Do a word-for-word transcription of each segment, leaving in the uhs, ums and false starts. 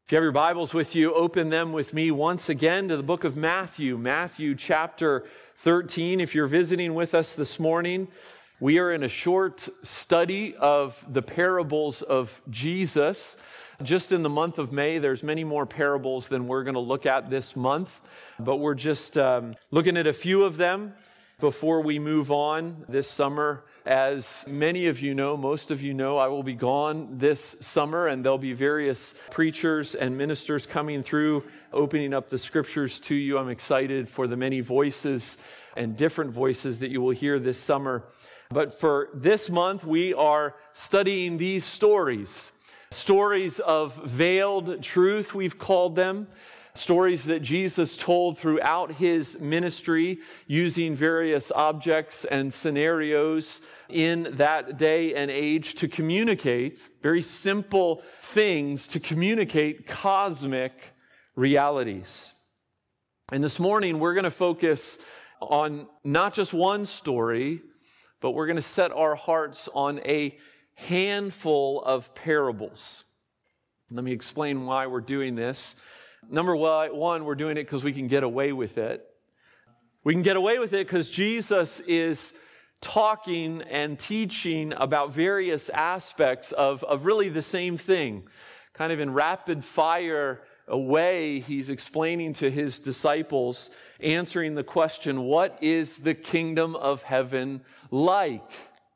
If you have your Bibles with you, open them with me once again to the book of Matthew, Matthew chapter thirteen. If you're visiting with us this morning, we are in a short study of the parables of Jesus. Just in the month of May, there's many more parables than we're going to look at this month, but we're just um, looking at a few of them before we move on this summer. As many of you know, most of you know, I will be gone this summer, and there'll be various preachers and ministers coming through, opening up the scriptures to you. I'm excited for the many voices and different voices that you will hear this summer. But for this month, we are studying these stories, stories of veiled truth, we've called them. Stories that Jesus told throughout his ministry using various objects and scenarios in that day and age to communicate very simple things, to communicate cosmic realities. And this morning we're going to focus on not just one story, but we're going to set our hearts on a handful of parables. Let me explain why we're doing this. Number one, we're doing it because we can get away with it. We can get away with it because Jesus is talking and teaching about various aspects of, of really the same thing. Kind of in rapid fire way, he's explaining to his disciples, answering the question, what is the kingdom of heaven like?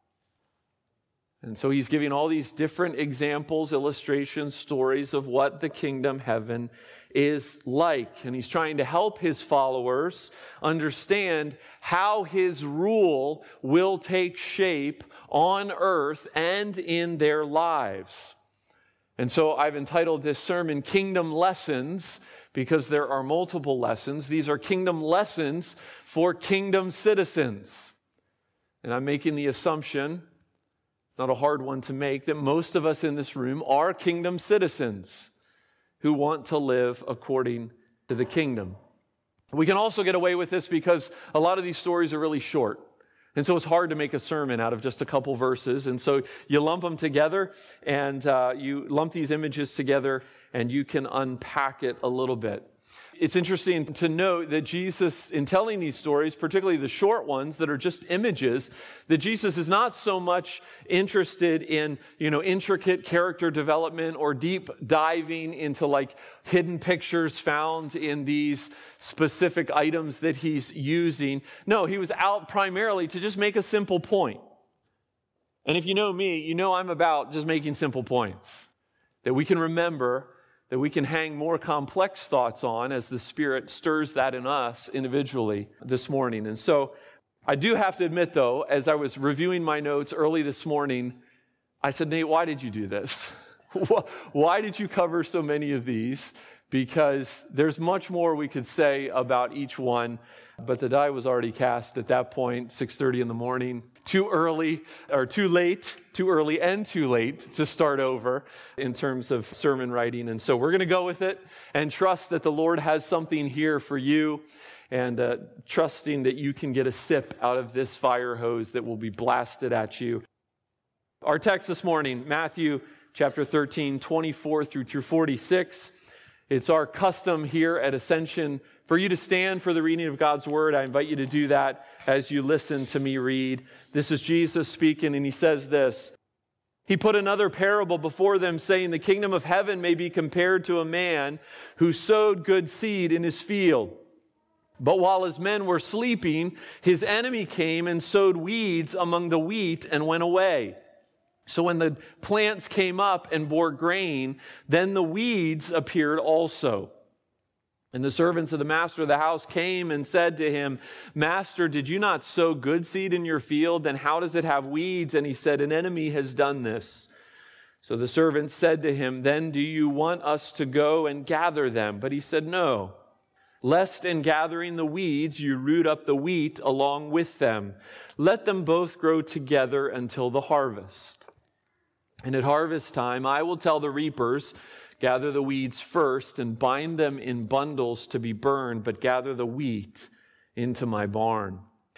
And so he's giving all these different examples, illustrations, stories of what the kingdom heaven is like. And he's trying to help his followers understand how his rule will take shape on earth and in their lives. And so I've entitled this sermon, Kingdom Lessons, because there are multiple lessons. These are kingdom lessons for kingdom citizens. And I'm making the assumption, it's not a hard one to make, that most of us in this room are kingdom citizens who want to live according to the kingdom. We can also get away with this because a lot of these stories are really short. And so it's hard to make a sermon out of just a couple verses. And so you lump them together and uh, you lump these images together and you can unpack it a little bit. It's interesting to note that Jesus, in telling these stories, particularly the short ones that are just images, that Jesus is not so much interested in, you know, intricate character development or deep diving into like hidden pictures found in these specific items that he's using. No, he was out primarily to just make a simple point. And if you know me, you know I'm about just making simple points that we can remember, that we can hang more complex thoughts on as the Spirit stirs that in us individually this morning. And so I do have to admit, though, as I was reviewing my notes early this morning, I said, Nate, why did you do this? Why did you cover so many of these? Because there's much more we could say about each one, but the die was already cast at that point, six thirty in the morning. Too early, or too late, too early and too late to start over in terms of sermon writing. And so we're going to go with it and trust that the Lord has something here for you, and uh, trusting that you can get a sip out of this fire hose that will be blasted at you. Our text this morning, Matthew chapter thirteen, twenty-four through forty-six. It's our custom here at Ascension for you to stand for the reading of God's word. I invite you to do that as you listen to me read. This is Jesus speaking, and he says this. He put another parable before them, saying, the kingdom of heaven may be compared to a man who sowed good seed in his field. But while his men were sleeping, his enemy came and sowed weeds among the wheat and went away. So when the plants came up and bore grain, then the weeds appeared also. And the servants of the master of the house came and said to him, Master, did you not sow good seed in your field? Then how does it have weeds? And he said, an enemy has done this. So the servants said to him, then do you want us to go and gather them? But he said, no, lest in gathering the weeds you root up the wheat along with them. Let them both grow together until the harvest. And at harvest time, I will tell the reapers, gather the weeds first and bind them in bundles to be burned, but gather the wheat into my barn.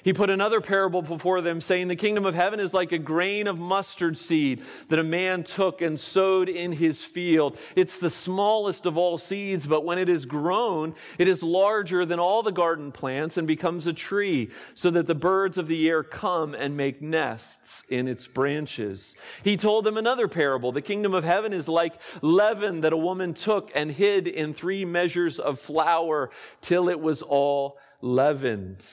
He put another parable before them, saying, the kingdom of heaven is like a grain of mustard seed that a man took and sowed in his field. It's the smallest of all seeds, but when it is grown, it is larger than all the garden plants and becomes a tree, so that the birds of the air come and make nests in its branches. He told them another parable. The kingdom of heaven is like leaven that a woman took and hid in three measures of flour till it was all leavened.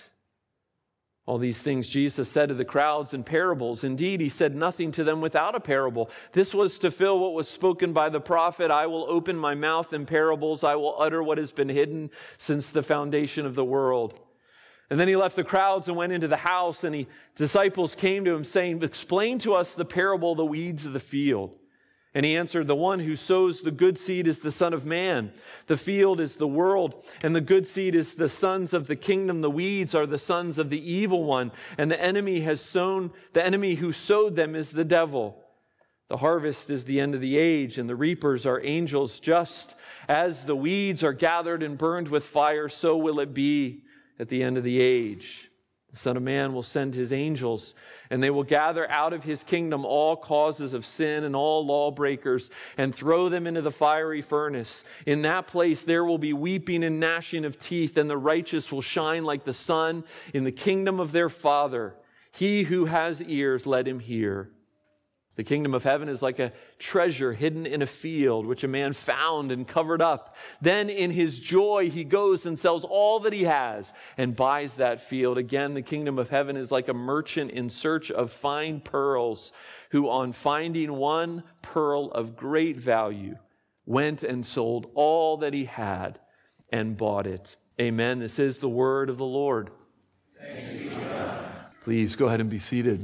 All these things Jesus said to the crowds in parables. Indeed, he said nothing to them without a parable. This was to fill what was spoken by the prophet. I will open my mouth in parables. I will utter what has been hidden since the foundation of the world. And then he left the crowds and went into the house, and the disciples came to him saying, explain to us the parable of the weeds of the field. And he answered, the one who sows the good seed is the Son of Man. The field is the world, and the good seed is the sons of the kingdom. The weeds are the sons of the evil one, and the enemy has sown, the enemy who sowed them is the devil. The harvest is the end of the age, and the reapers are angels. Just as the weeds are gathered and burned with fire, so will it be at the end of the age. The Son of Man will send his angels, and they will gather out of his kingdom all causes of sin and all lawbreakers and throw them into the fiery furnace. In that place there will be weeping and gnashing of teeth, and the righteous will shine like the sun in the kingdom of their Father. He who has ears, let him hear. The kingdom of heaven is like a treasure hidden in a field, which a man found and covered up. Then in his joy, he goes and sells all that he has and buys that field. Again, the kingdom of heaven is like a merchant in search of fine pearls, who on finding one pearl of great value, went and sold all that he had and bought it. Amen. This is the word of the Lord. Thanks be to God. Please go ahead and be seated.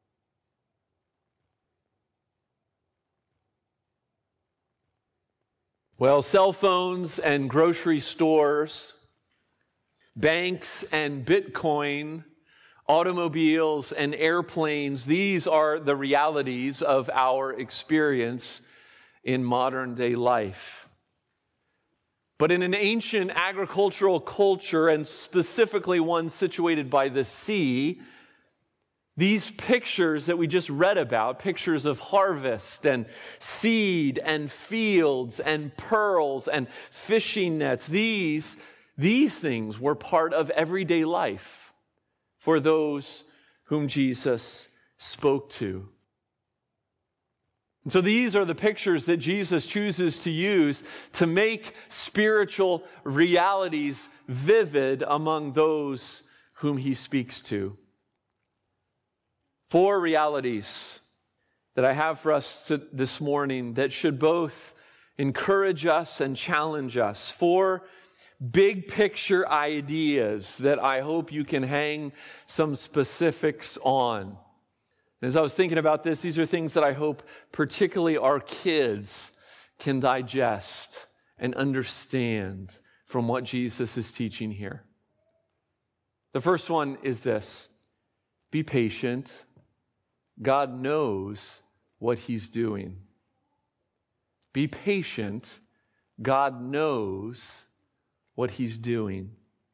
Well, cell phones and grocery stores, banks and Bitcoin, automobiles and airplanes, these are the realities of our experience in modern day life. But in an ancient agricultural culture, and specifically one situated by the sea, these pictures that we just read about, pictures of harvest and seed and fields and pearls and fishing nets, these, these things were part of everyday life for those whom Jesus spoke to. And so these are the pictures that Jesus chooses to use to make spiritual realities vivid among those whom he speaks to. Four realities that I have for us to, this morning that should both encourage us and challenge us. Four big picture ideas that I hope you can hang some specifics on. And as I was thinking about this, these are things that I hope particularly our kids can digest and understand from what Jesus is teaching here. The first one is this: be patient. God knows what he's doing. Be patient. God knows what he's doing.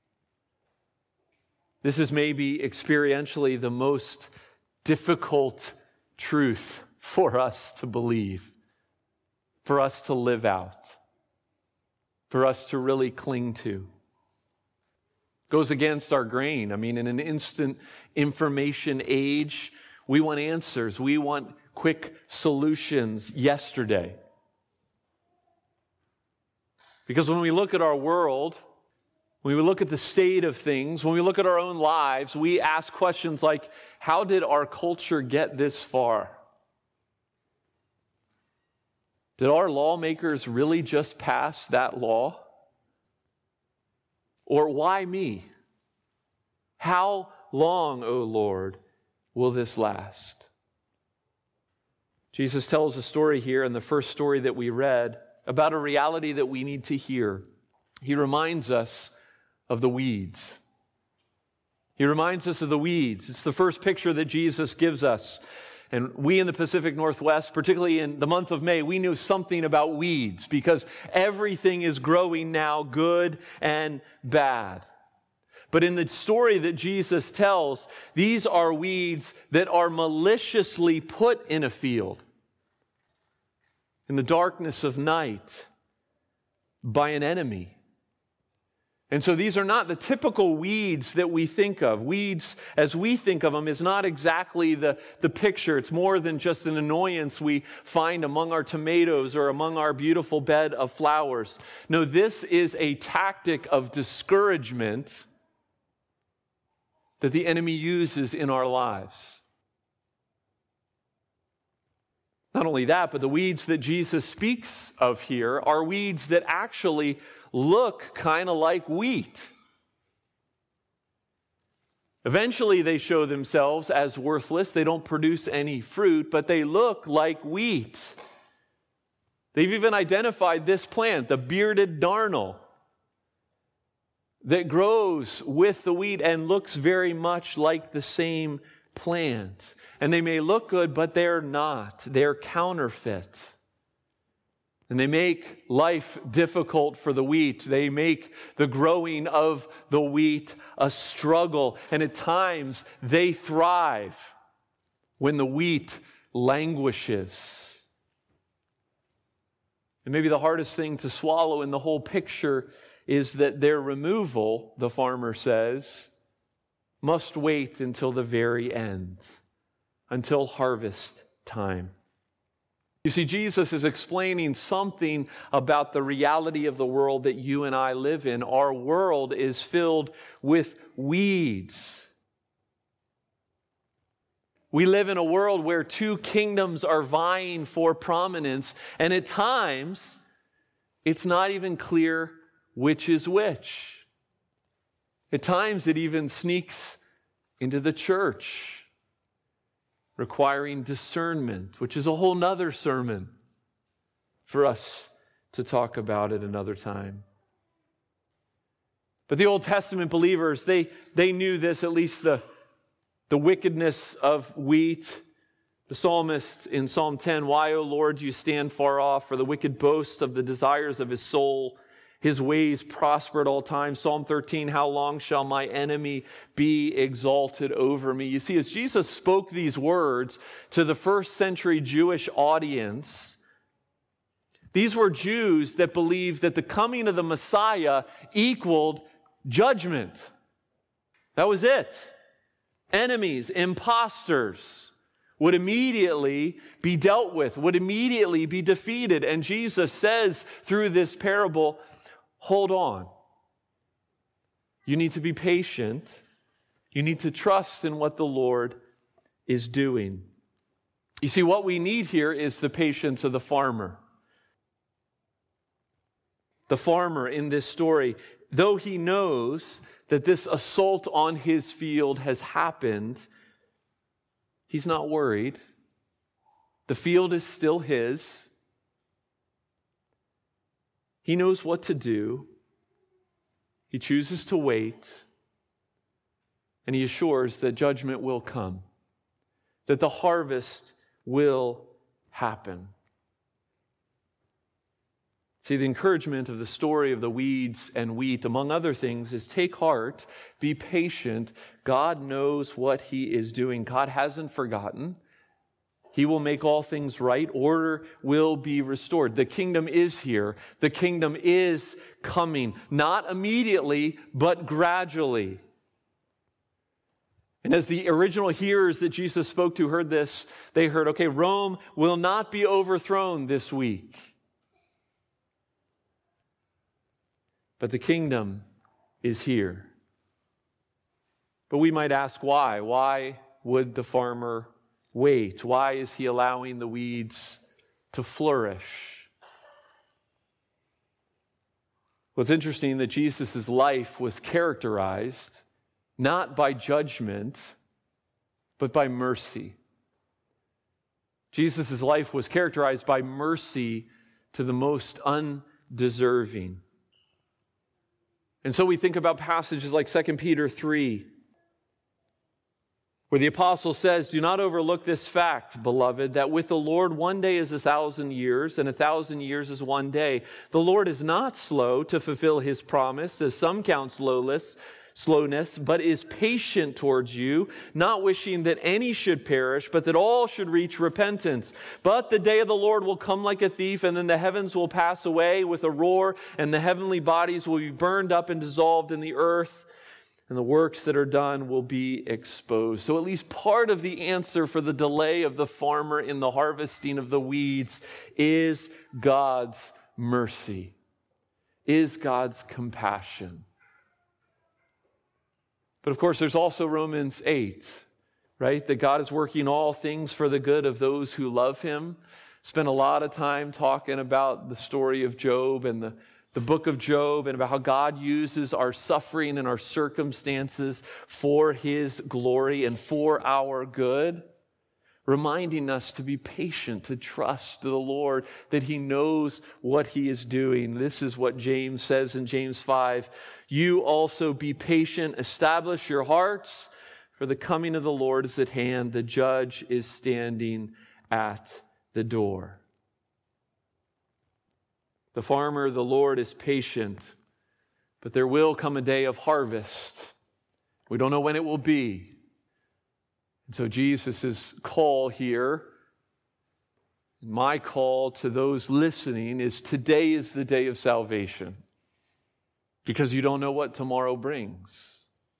This is maybe experientially the most difficult truth for us to believe, for us to live out, for us to really cling to. Goes against our grain. I mean, in an instant information age, we want answers. We want quick solutions yesterday. Because when we look at our world, when we look at the state of things, when we look at our own lives, we ask questions like, how did our culture get this far? Did our lawmakers really just pass that law? Or why me? How long, O Lord, will this last? Jesus tells a story here in the first story that we read about a reality that we need to hear. He reminds us of the weeds. He reminds us of the weeds. It's the first picture that Jesus gives us. And we in the Pacific Northwest, particularly in the month of May, we knew something about weeds because everything is growing now, good and bad. But in the story that Jesus tells, these are weeds that are maliciously put in a field in the darkness of night by an enemy. And so these are not the typical weeds that we think of. Weeds, as we think of them, is not exactly the, the picture. It's more than just an annoyance we find among our tomatoes or among our beautiful bed of flowers. No, this is a tactic of discouragement that the enemy uses in our lives. Not only that, but the weeds that Jesus speaks of here are weeds that actually look kind of like wheat. Eventually, they show themselves as worthless. They don't produce any fruit, but they look like wheat. They've even identified this plant, the bearded darnel, that grows with the wheat and looks very much like the same plant. And they may look good, but they're not. They're counterfeit. And they make life difficult for the wheat. They make the growing of the wheat a struggle. And at times, they thrive when the wheat languishes. And maybe the hardest thing to swallow in the whole picture is that their removal, the farmer says, must wait until the very end, until harvest time. You see, Jesus is explaining something about the reality of the world that you and I live in. Our world is filled with weeds. We live in a world where two kingdoms are vying for prominence, and at times, it's not even clear which is which. At times, it even sneaks into the church, requiring discernment, which is a whole nother sermon for us to talk about at another time. But the Old Testament believers, they, they knew this, at least the, the wickedness of wheat. The psalmist in Psalm ten, "Why, O Lord, do you stand far off? For the wicked boasts of the desires of his soul. His ways prosper at all times." Psalm thirteen, "How long shall my enemy be exalted over me?" You see, as Jesus spoke these words to the first century Jewish audience, these were Jews that believed that the coming of the Messiah equaled judgment. That was it. Enemies, imposters would immediately be dealt with, would immediately be defeated. And Jesus says through this parable, hold on. You need to be patient. You need to trust in what the Lord is doing. You see, what we need here is the patience of the farmer. The farmer in this story, though he knows that this assault on his field has happened, he's not worried. The field is still his. He knows what to do. He chooses to wait. And he assures that judgment will come, that the harvest will happen. See, the encouragement of the story of the weeds and wheat, among other things, is take heart, be patient. God knows what he is doing. God hasn't forgotten. He will make all things right. Order will be restored. The kingdom is here. The kingdom is coming. Not immediately, but gradually. And as the original hearers that Jesus spoke to heard this, they heard, okay, Rome will not be overthrown this week. But the kingdom is here. But we might ask why. Why would the farmer wait? Why is he allowing the weeds to flourish? Well, it's interesting that Jesus' life was characterized not by judgment, but by mercy. Jesus' life was characterized by mercy to the most undeserving. And so we think about passages like Second Peter three, where the apostle says, "Do not overlook this fact, beloved, that with the Lord one day is a thousand years, and a thousand years is one day. The Lord is not slow to fulfill his promise, as some count slowness, slowness, but is patient towards you, not wishing that any should perish, but that all should reach repentance. But the day of the Lord will come like a thief, and then the heavens will pass away with a roar, and the heavenly bodies will be burned up and dissolved in the earth, and the works that are done will be exposed. So at least part of the answer for the delay of the farmer in the harvesting of the weeds is God's mercy, is God's compassion. But of course, there's also Romans eight, right? That God is working all things for the good of those who love him. Spent a lot of time talking about the story of Job and the, the book of Job and about how God uses our suffering and our circumstances for his glory and for our good, reminding us to be patient, to trust the Lord, that he knows what he is doing. This is what James says in James five. You also be patient, establish your hearts, for the coming of the Lord is at hand. The judge is standing at the door. The farmer, the Lord, is patient, but there will come a day of harvest. We don't know when it will be. And so Jesus' call here, my call to those listening, is today is the day of salvation, because you don't know what tomorrow brings.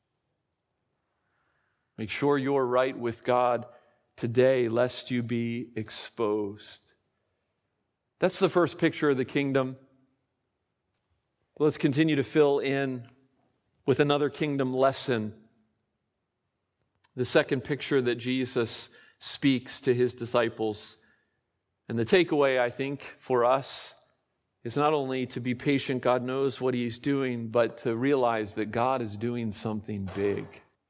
Make sure you're right with God today, lest you be exposed. That's the first picture of the kingdom. Let's continue to fill in with another kingdom lesson. The second picture that Jesus speaks to his disciples. And the takeaway, I think, for us is not only to be patient, God knows what he's doing, but to realize that God is doing something big.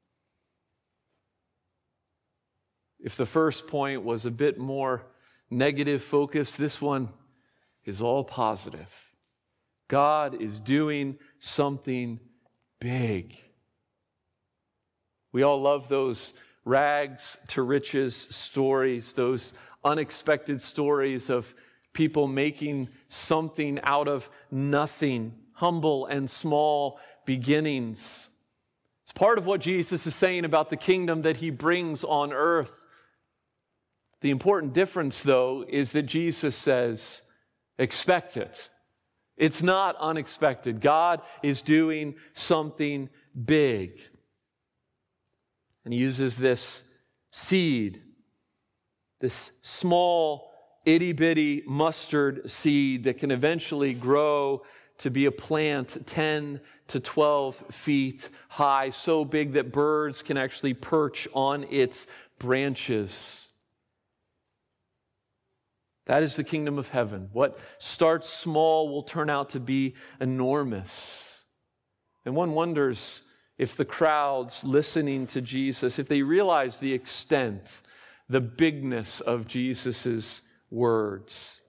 If the first point was a bit more negative focused, this one is all positive. God is doing something big. We all love those rags to riches stories, those unexpected stories of people making something out of nothing, humble and small beginnings. It's part of what Jesus is saying about the kingdom that he brings on earth. The important difference, though, is that Jesus says, expect it. It's not unexpected. God is doing something big. And he uses this seed, this small, itty-bitty mustard seed that can eventually grow to be a plant ten to twelve feet high, so big that birds can actually perch on its branches. That is the kingdom of heaven. What starts small will turn out to be enormous. And one wonders if the crowds listening to Jesus, if they realize the extent, the bigness of Jesus' words.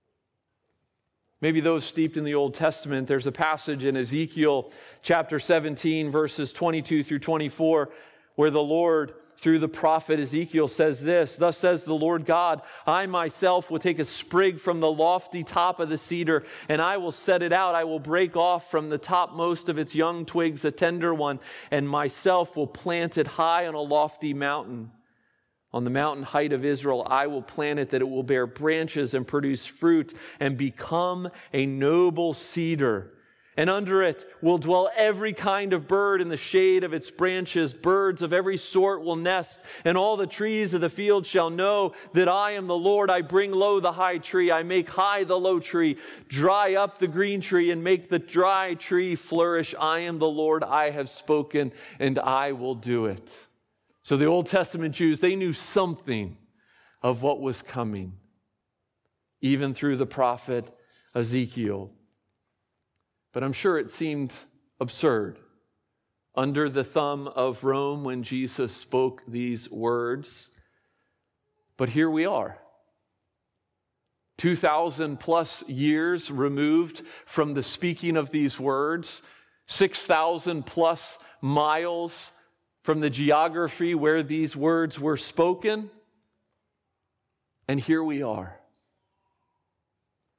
Maybe those steeped in the Old Testament, there's a passage in Ezekiel chapter seventeen, verses twenty-two through twenty-four, where the Lord, through the prophet Ezekiel, says this, thus says the Lord God, I myself will take a sprig from the lofty top of the cedar, and I will set it out. I will break off from the topmost of its young twigs a tender one, and myself will plant it high on a lofty mountain. On the mountain height of Israel, I will plant it, that it will bear branches and produce fruit and become a noble cedar. And under it will dwell every kind of bird in the shade of its branches. Birds of every sort will nest, and all the trees of the field shall know that I am the Lord. I bring low the high tree. I make high the low tree, dry up the green tree, and make the dry tree flourish. I am the Lord. I have spoken, and I will do it. So the Old Testament Jews, they knew something of what was coming, even through the prophet Ezekiel. But I'm sure it seemed absurd under the thumb of Rome when Jesus spoke these words. But here we are, two thousand plus years removed from the speaking of these words, six thousand plus miles from the geography where these words were spoken, and here we are.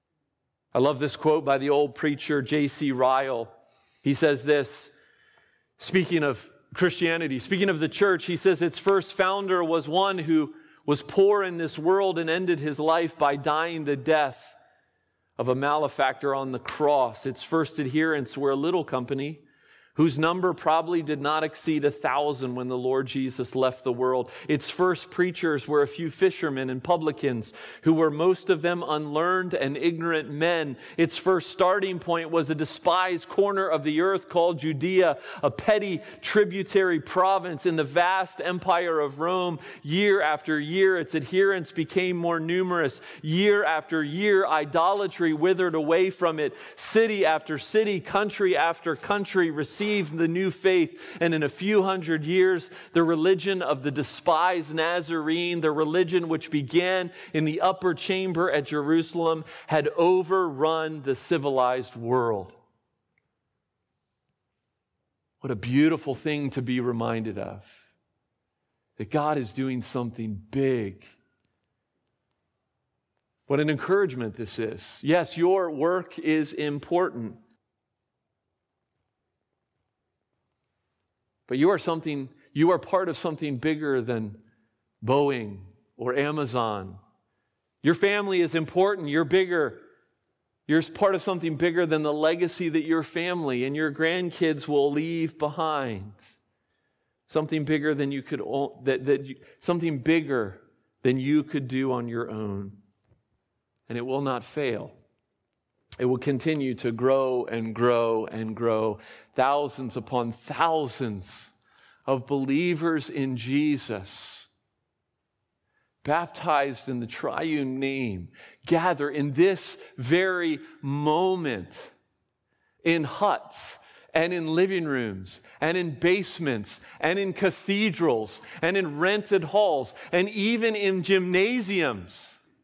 I love this quote by the old preacher J C Ryle. He says this, Speaking of Christianity, speaking of the church, he says its first founder was one who was poor in this world and ended his life by dying the death of a malefactor on the cross. Its first adherents were a little company whose number probably did not exceed a thousand when the Lord Jesus left the world. Its first preachers were a few fishermen and publicans who were most of them unlearned and ignorant men. Its first starting point was a despised corner of the earth called Judea, a petty tributary province in the vast empire of Rome. Year after year, its adherents became more numerous. Year after year, idolatry withered away from it. City after city, country after country received the new faith, and in a few hundred years, the religion of the despised Nazarene, the religion which began in the upper chamber at Jerusalem, had overrun the civilized world. What a beautiful thing to be reminded of, that God is doing something big. What an encouragement this is. Yes, your work is important. But you are something, you are part of something bigger than Boeing or Amazon. Your family is important. You're bigger. You're part of something bigger than the legacy that your family and your grandkids will leave behind. Something bigger than you could that that you, something bigger than you could do on your own. And it will not fail. It will continue to grow and grow and grow. Thousands upon thousands of believers in Jesus, baptized in the triune name, gather in this very moment in huts and in living rooms and in basements and in cathedrals and in rented halls and even in gymnasiums,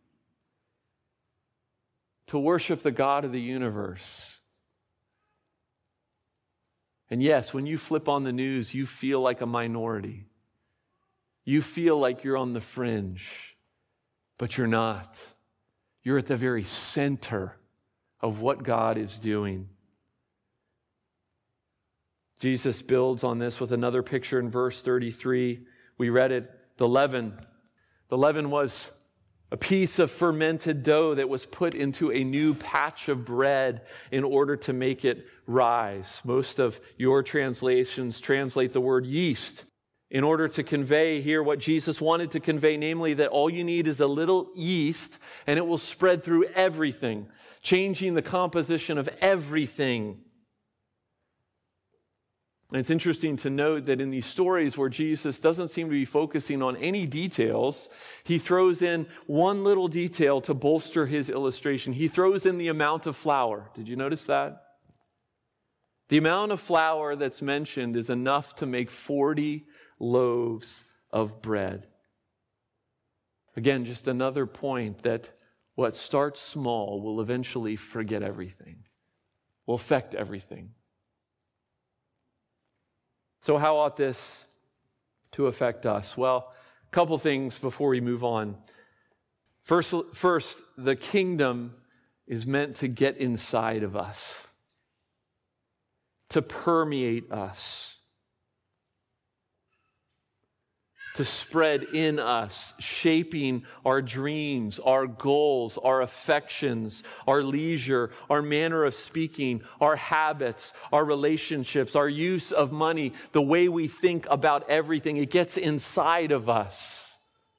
to worship the God of the universe. And yes, when you flip on the news, you feel like a minority. You feel like you're on the fringe, but you're not. You're at the very center of what God is doing. Jesus builds on this with another picture in verse thirty-three. We read it, the leaven. The leaven was a piece of fermented dough that was put into a new patch of bread in order to make it rise. Most of your translations translate the word yeast in order to convey here what Jesus wanted to convey, namely that all you need is a little yeast and it will spread through everything, changing the composition of everything. And it's interesting to note that in these stories where Jesus doesn't seem to be focusing on any details, he throws in one little detail to bolster his illustration. He throws in the amount of flour. Did you notice that? The amount of flour that's mentioned is enough to make forty loaves of bread. Again, just another point that what starts small will eventually forget everything, will affect everything. So how ought this to affect us? Well, a couple things before we move on. First, first, the kingdom is meant to get inside of us, to permeate us, to spread in us, shaping our dreams, our goals, our affections, our leisure, our manner of speaking, our habits, our relationships, our use of money, the way we think about everything. It gets inside of us.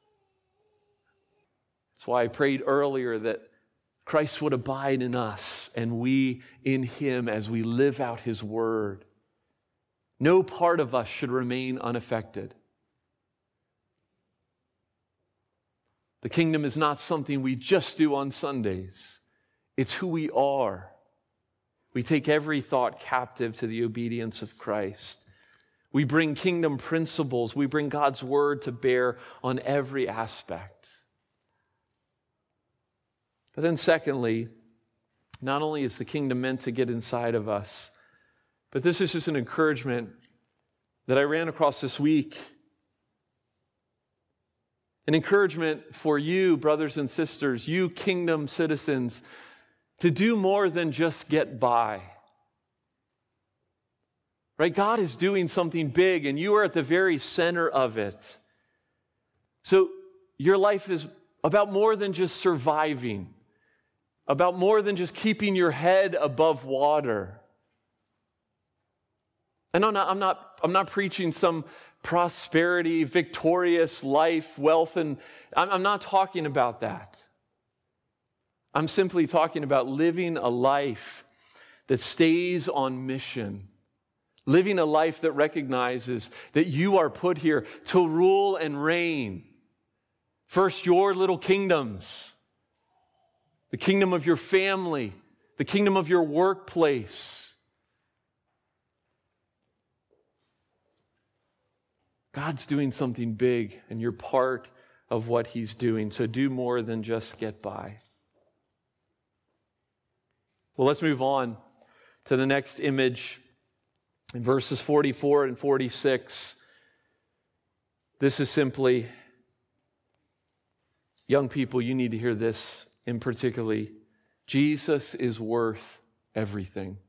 That's why I prayed earlier that Christ would abide in us and we in him as we live out his word. No part of us should remain unaffected. The kingdom is not something we just do on Sundays. It's who we are. We take every thought captive to the obedience of Christ. We bring kingdom principles. We bring God's word to bear on every aspect. But then secondly, not only is the kingdom meant to get inside of us, but this is just an encouragement that I ran across this week. An encouragement for you, brothers and sisters, you kingdom citizens, to do more than just get by. right? God is doing something big, and you are at the very center of it. So your life is about more than just surviving, about more than just keeping your head above water. And I'm not, I'm not, I'm not preaching some prosperity, victorious life, wealth, and I'm, I'm not talking about that. I'm simply talking about living a life that stays on mission, living a life that recognizes that you are put here to rule and reign. First, your little kingdoms, the kingdom of your family, the kingdom of your workplace. God's doing something big, and you're part of what He's doing. So do more than just get by. Well, let's move on to the next image in verses forty-four and forty-six. This is simply, young people, you need to hear this in particularly. Jesus is worth everything.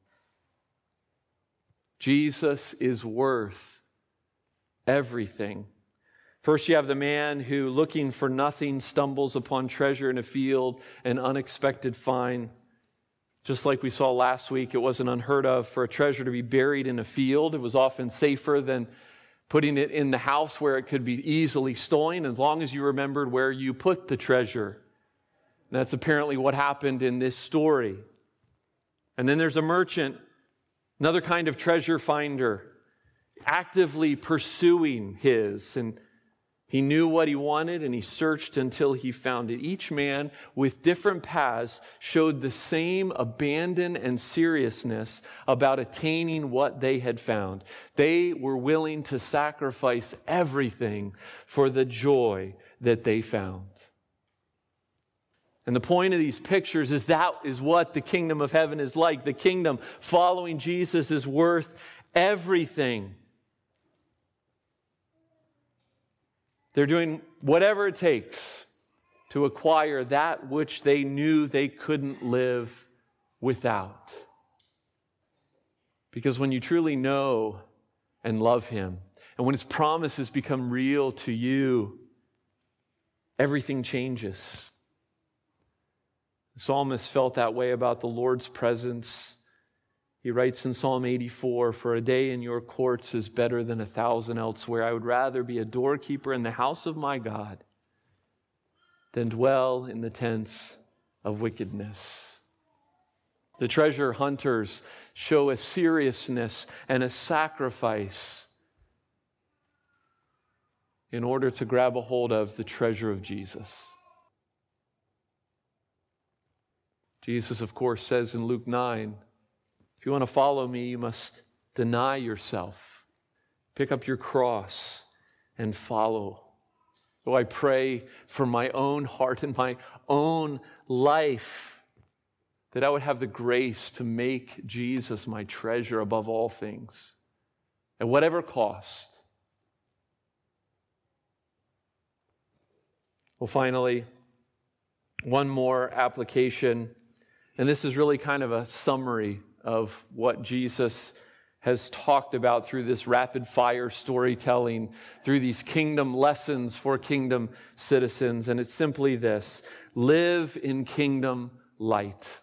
Jesus is worth everything. First, you have the man who, looking for nothing, stumbles upon treasure in a field, an unexpected find. Just like we saw last week, it wasn't unheard of for a treasure to be buried in a field. It was often safer than putting it in the house where it could be easily stolen, as long as you remembered where you put the treasure. And that's apparently what happened in this story. And then there's a merchant, another kind of treasure finder, actively pursuing his, and he knew what he wanted, and he searched until he found it. Each man with different paths showed the same abandon and seriousness about attaining what they had found. They were willing to sacrifice everything for the joy that they found. And the point of these pictures is that is what the kingdom of heaven is like. The kingdom following Jesus is worth everything. They're doing whatever it takes to acquire that which they knew they couldn't live without. Because when you truly know and love Him, and when His promises become real to you, everything changes. The psalmist felt that way about the Lord's presence. He writes in Psalm eighty-four, "For a day in your courts is better than a thousand elsewhere. I would rather be a doorkeeper in the house of my God than dwell in the tents of wickedness." The treasure hunters show a seriousness and a sacrifice in order to grab a hold of the treasure of Jesus. Jesus, of course, says in Luke nine, if you want to follow me, you must deny yourself, pick up your cross, and follow. Oh, I pray for my own heart and my own life that I would have the grace to make Jesus my treasure above all things, at whatever cost. Well, finally, one more application, and this is really kind of a summary of what Jesus has talked about through this rapid fire storytelling, through these kingdom lessons for kingdom citizens. And it's simply this: live in kingdom light.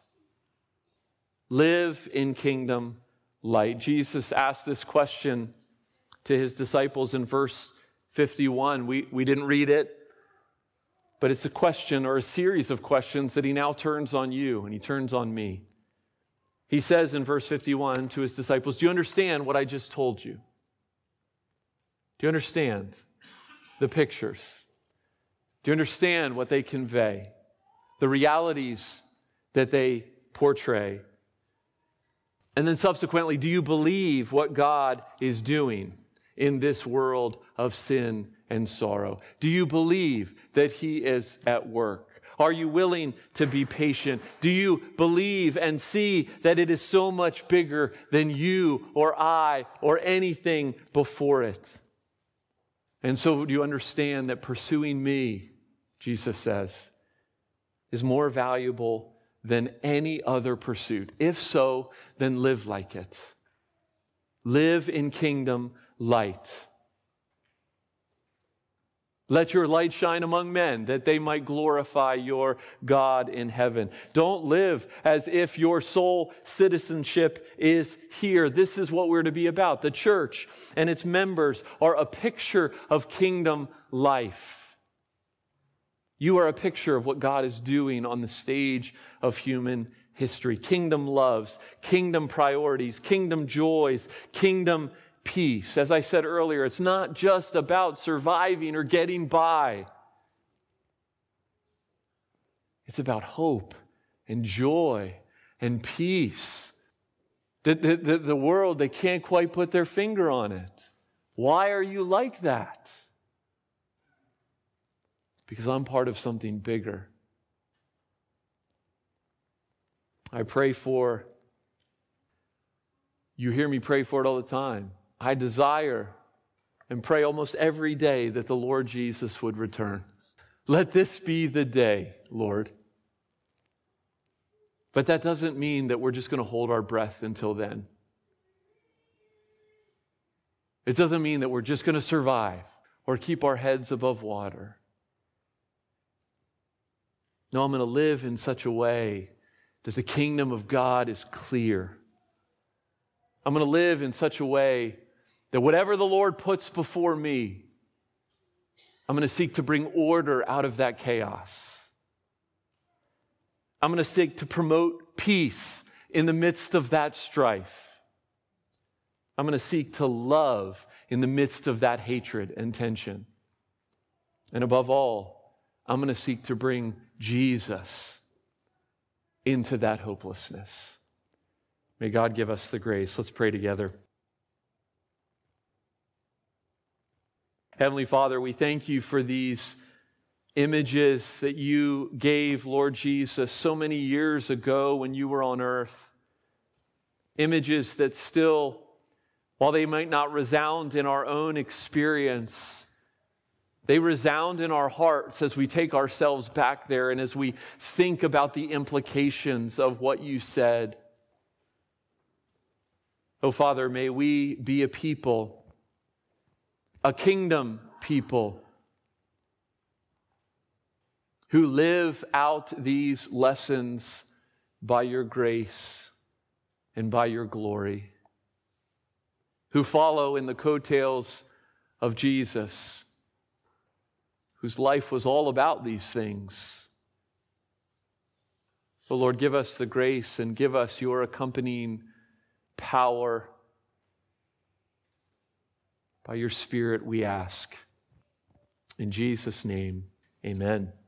Live in kingdom light. Jesus asked this question to His disciples in verse fifty-one. We, we didn't read it, but it's a question or a series of questions that He now turns on you and He turns on me. He says in verse fifty-one to His disciples, do you understand what I just told you? Do you understand the pictures? Do you understand what they convey? The realities that they portray? And then subsequently, do you believe what God is doing in this world of sin and sorrow? Do you believe that He is at work? Are you willing to be patient? Do you believe and see that it is so much bigger than you or I or anything before it? And so do you understand that pursuing me, Jesus says, is more valuable than any other pursuit? If so, then live like it. Live in kingdom light. Let your light shine among men, that they might glorify your God in heaven. Don't live as if your sole citizenship is here. This is what we're to be about. The church and its members are a picture of kingdom life. You are a picture of what God is doing on the stage of human history. Kingdom loves, kingdom priorities, kingdom joys, kingdom peace. As I said earlier, it's not just about surviving or getting by. It's about hope and joy and peace. The, the, the, the world, they can't quite put their finger on it. Why are you like that? Because I'm part of something bigger. I pray for, you hear me pray for it all the time. I desire and pray almost every day that the Lord Jesus would return. Let this be the day, Lord. But that doesn't mean that we're just going to hold our breath until then. It doesn't mean that we're just going to survive or keep our heads above water. No, I'm going to live in such a way that the kingdom of God is clear. I'm going to live in such a way that whatever the Lord puts before me, I'm going to seek to bring order out of that chaos. I'm going to seek to promote peace in the midst of that strife. I'm going to seek to love in the midst of that hatred and tension. And above all, I'm going to seek to bring Jesus into that hopelessness. May God give us the grace. Let's pray together. Heavenly Father, we thank you for these images that you gave, Lord Jesus, so many years ago when you were on earth. Images that still, while they might not resound in our own experience, they resound in our hearts as we take ourselves back there and as we think about the implications of what you said. Oh, Father, may we be a people, a kingdom people, who live out these lessons by your grace and by your glory, who follow in the coattails of Jesus, whose life was all about these things. Oh, Lord, give us the grace and give us your accompanying power. By your Spirit we ask. In Jesus' name, amen.